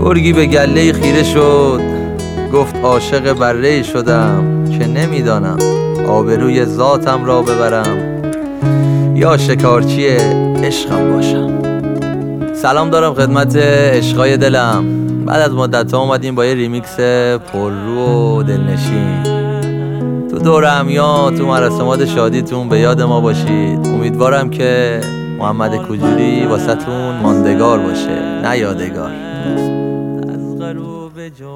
گرگی به گله خیره شد، گفت عاشق بره شدم که نمیدانم آبروی ذاتم را ببرم یا شکارچی عشقم باشم. سلام دارم خدمت عشقای دلم. بعد از مدت ها اومدیم با یه ریمیکس پررو و دلنشین. تو دور همیان، تو مراسمات شادیتون به یاد ما باشید. امیدوارم که محمد کوجوری واسه تون ماندگار باشه نه یادگار. از غروب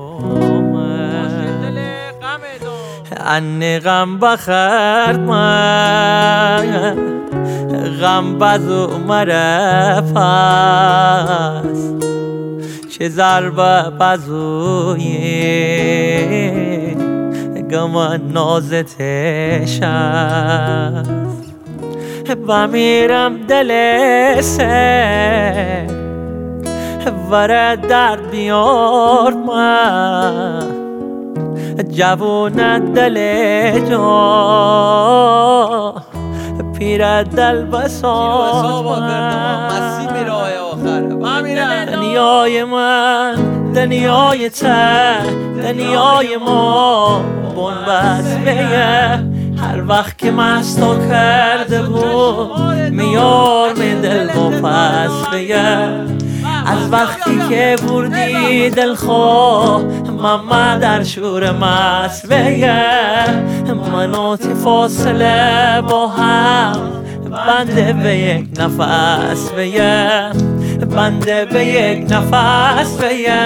ان غم بخرد من غم بزو مرفت چه ضربه بزوی گمان نازتش است بمیرم دل سه وره درد بیار من جوون دل جا پیر دل بساز من دنیای من دنیای ته دنیای ما بنبست بیه هر وقت که مستو کرده بود میار من دل با پس بیه از وقتی که بردی دل خواه من در شور مست بیه منو تی فاصله با هم بنده به یک نفس بیه بنده به یک نفس بیه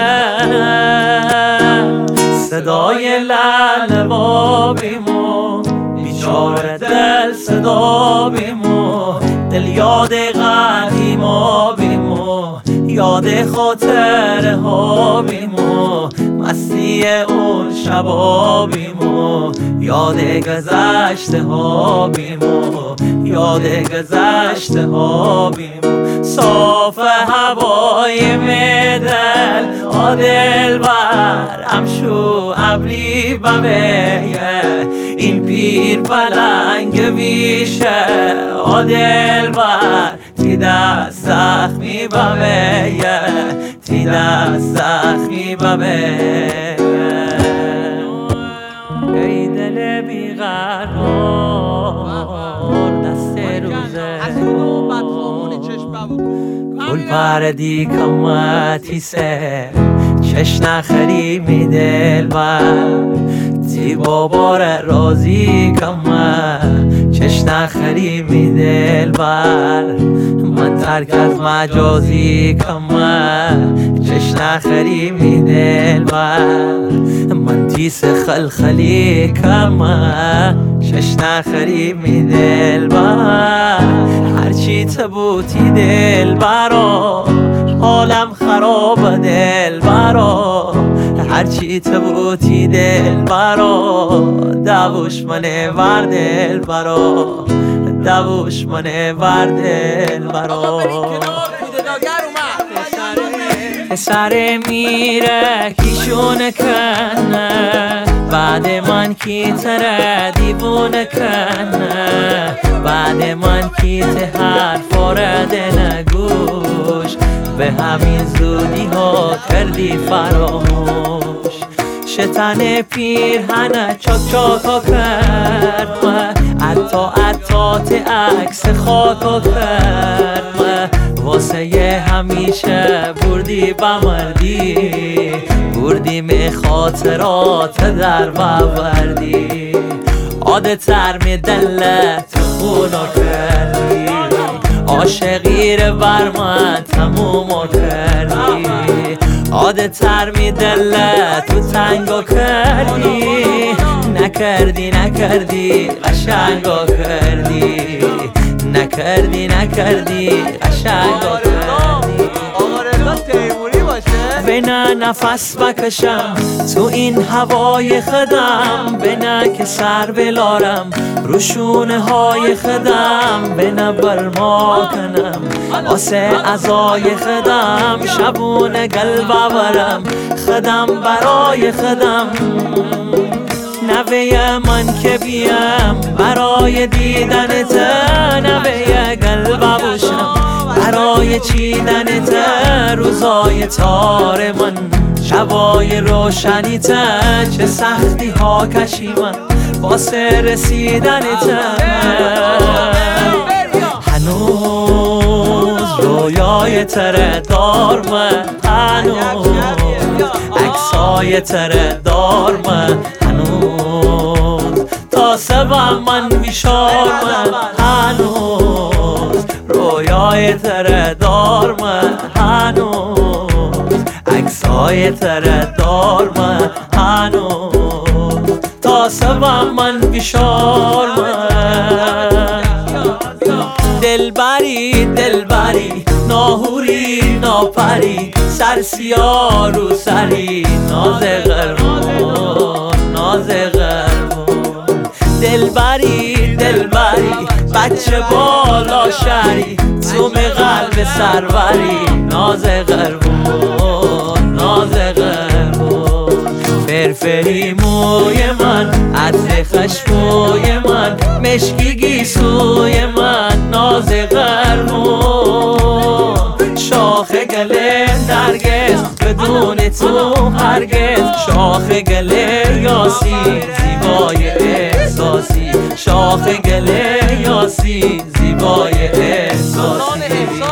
صدای لعل بابیمو بیچاره دل صدا بیمو دل یاد قدیما بیمو یاد خاطره ها بیمو مستی اون شبا بیمو یاد گذشته ها بیمو یاد گذشته ها بیمو صاف هوای میدل آدل بر امشو ابری بمیه این پیر پلنگ ویشه آدل بر تی دست زخمی بمیه تی دست زخمی بمیه ای دل بیقرار دست روزه گل پردی کمتی سه چش نخری می دل بر تی بابار رازی کمه چش نخری می دل بر من ترک از مجازی کمه چش نخری می دل بر من تیس خلخلی کمه چش نخری می دل بر هرچی تبوتی دل برا حالم خراب دل برا هرچی تبوتی دل برا دوش منه ور دل برا دوش منه ور دل برا سر میره کیشون کنه بعد من کی تره دیوونه کنه بعد من کی ته حرف آرده نگوش به همین زودی ها کردی فراموش شتن پیرهنه چاک چاکا کرد عطا ته عکس خاکا کرد واسه همیشه بردی بمردی بردیم خاطرات در بوردی عادتر می دلت خونا کردی عاشقی رو بر من تموم کردی عادتر می دلت تو تنگا کردی نکردی قشنگا کردی نکردی قشنگا کردی بنا نفس بکشم تو این هوای خدم بنا که سر بلارم روشونه های خدم بنا برما کنم واسه ازای خدم شبونه قلب برم خدم برای خدم نوه من که بیم برای دیدنت نوه قلب باشم برای چیدنت روزای تار من، شبای روشنیت چه سختی ها کشیدم واسه رسیدنت. هنوز رویای تره دار من، هنوز عکسای تره دار من، هنوز تا سبم من بیشار من، هنوز رویای تره دار من، هنوز عکسای تره دار من، هنوز تا سبم من بیشار من. دلبری دلبری ناهوری ناپری، سرسیا رو سری ناز قرمون ناز قرمون. دلبری دلبری بچه بالا شری، توم قلب سروری ناز قرمون ناز قرمون. فرفری موی من عطر خشموی من، مشکی گیسوی من ناز قرمون. شاخ گله نرگس بدون تو هرگز، شاخ گله یاسی زیبای احساسی، شاخ گله یاسی زیبای احساسی.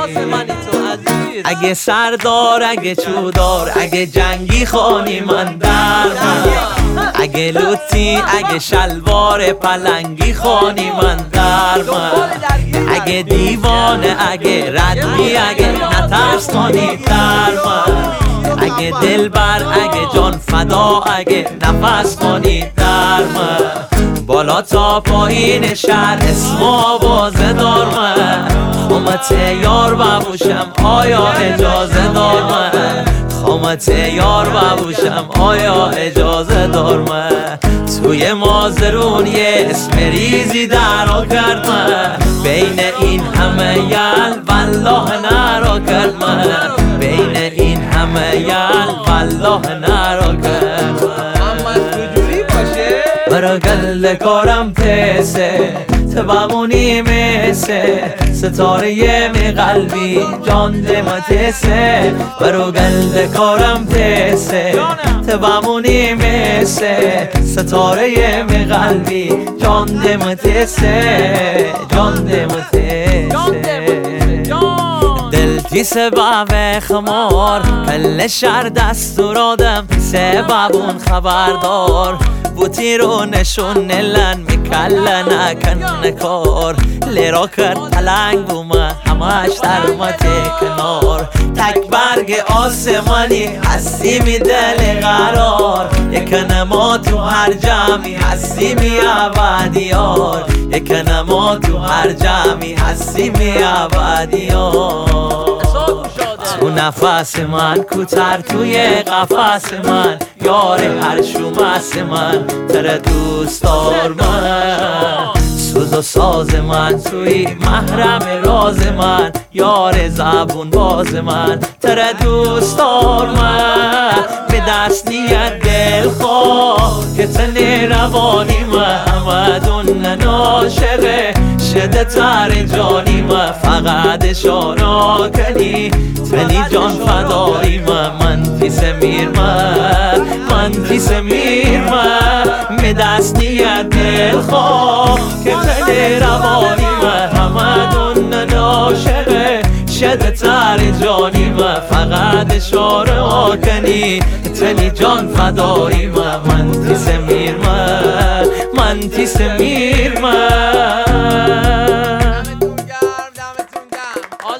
اگه سردار اگه چودار اگه جنگی خانی من در من، اگه لوتی اگه شلوار پلنگی خانی من در من، اگه دیوانه اگه ردی اگه نترس خانی در من، اگه دلبر اگه جان فدا اگه نفس خانی در من. بالا تا پایین شهر اسم آوازه دار من، خامت یار ببوشم آیا اجازه دار من، خامت یار ببوشم آیا اجازه دار من. توی مازرون یه اسم ریزی درا کرد من، بین این همه یل والله نرا کرد من، بین این همه یل والله نرا کرد من. برا گل کارم تسه تبمونی مثه، ستاره می قلبی جان دمتسه. برا گل کارم تسه تبمونی مثه، ستاره می قلبی جان دمتسه جان دمتسه. دل تیسه بابه خمار پل شر دستور آدم، سببون خبردار بوتی رو نشون نلن میکلن اکن کار. لیرا کرد پلنگ بومه همش درمت کنار، تک برگ آسمانی هستی می دل قرار، یکن ما تو هر جمعی هستی می ابدیار، یکن ما تو هر جمعی هستی می ابدیار. تو نفس من کوتر توی قفس من، یار هر شومس من تره دوست دار من. سوز و ساز من توی محرم راز من، یار زبون باز من تره دوست دار من. به دست نیت دل خواه که تنه روانی محمدون ناشقه، شده تر جانی من فقط اشارا کنی، تنی جان فدایی من پیس میر من پیس میر من. به دست نیت دل خواه که تنه روانی محمدون ناشقه، شده تر جانی من فقط اشاره کنی، تنی جان فدایی من پیس میر